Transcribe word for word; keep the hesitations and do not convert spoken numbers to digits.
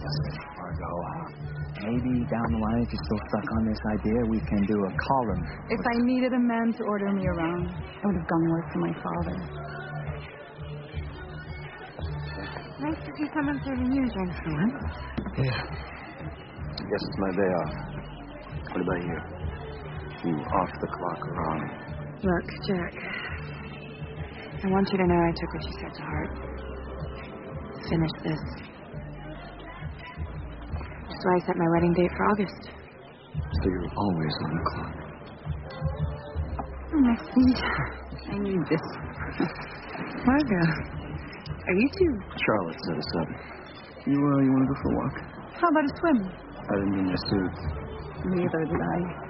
Margot, maybe down the line, if you're still stuck on this idea, we can do a column. If I needed a man to order me around, I would have gone work for my father. Nice to see someone serving you, gentlemen. Yeah. Guess it's my day off. What about you? You off the clock or on? Look, Jack. I want you to know I took what you said to heart. Finish this. That's why I set my wedding date for August. So you're always on the clock. Oh, Maxie. I need this. Margot, are you two? Charlotte set us up. You, uh, you want to go for a walk? How about a swim? I didn't bring my suit. Neither did I.